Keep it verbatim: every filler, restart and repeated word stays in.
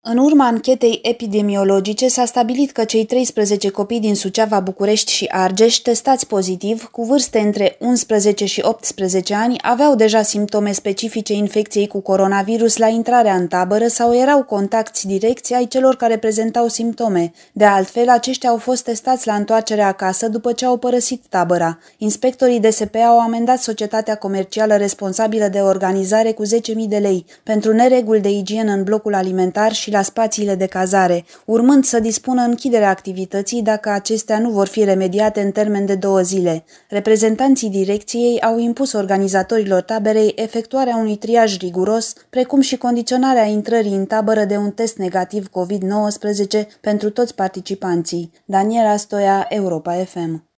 În urma anchetei epidemiologice s-a stabilit că cei treisprezece copii din Suceava, București și Argeș testați pozitiv, cu vârste între unsprezece și optsprezece ani, aveau deja simptome specifice infecției cu coronavirus la intrarea în tabără sau erau contacti direcți ai celor care prezentau simptome. De altfel, aceștia au fost testați la întoarcerea acasă după ce au părăsit tabăra. Inspectorii D S P au amendat societatea comercială responsabilă de organizare cu zece mii de lei pentru nereguli de igienă în blocul alimentar și la spațiile de cazare, urmând să dispună închiderea activității dacă acestea nu vor fi remediate în termen de două zile. Reprezentanții direcției au impus organizatorilor taberei efectuarea unui triaj riguros, precum și condiționarea intrării în tabără de un test negativ covid nouăsprezece pentru toți participanții. Daniela Stoia, Europa F M.